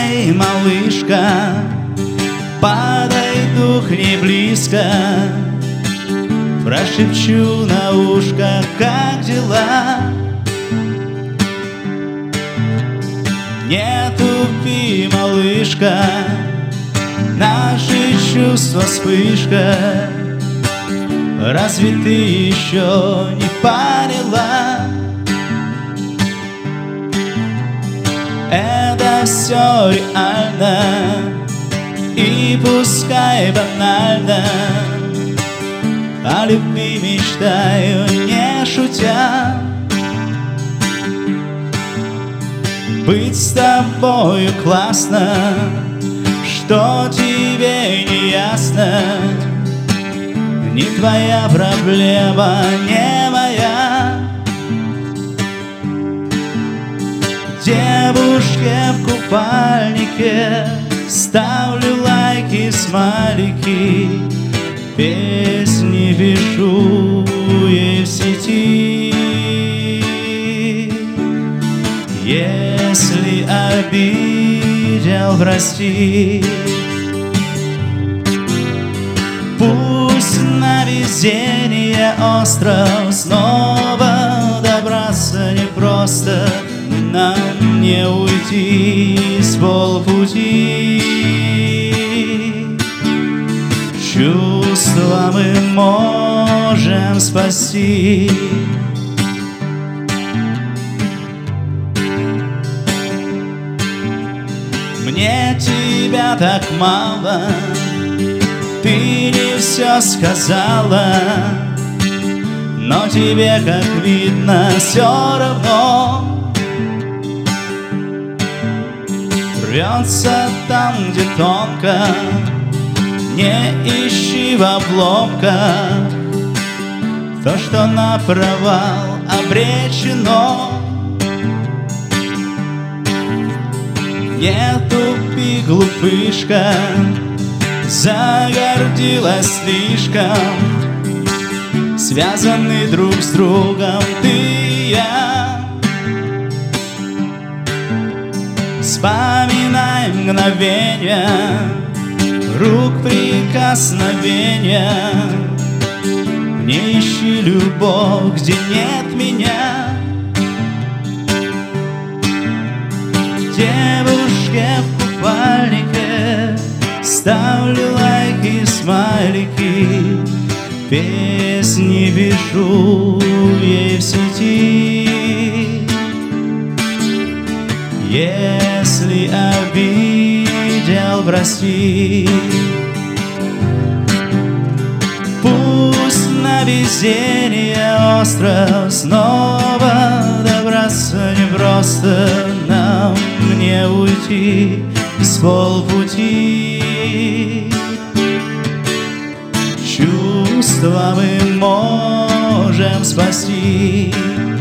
Эй, малышка, подойду к ней близко, прошепчу на ушко, как дела. Не тупи, малышка, наши чувства вспышка. Разве ты еще не поняла? Это все реально, и пускай банально. О любви мечтаю, не шутя. Быть с тобою классно, что тебе не ясно. Не твоя проблема, не моя. Девушке в купальнике ставлю лайки, смайлики, песни пишу ей в сети. Если обидел, прости. Пусть на везение остров снова добраться непросто. Нам не уйти с полпути. Чувства мы можем спасти. Мне тебя так мало, ты не все сказала, но тебе, как видно, все равно. Рвется там, где тонко, не ищи в обломках. То, что на провал обречено. Не тупи, глупышка, загордилась слишком. Связаны друг с другом ты и я. Вспоминай мгновенья, рук прикосновения. Не ищи любовь, где нет меня. Девушке в купальнике ставлю лайки, смайлики, песни пишу ей в сети. Если обидел, прости. Пусть на везение остров снова добраться непросто. Нам не уйти с полпути. Чувства мы можем спасти.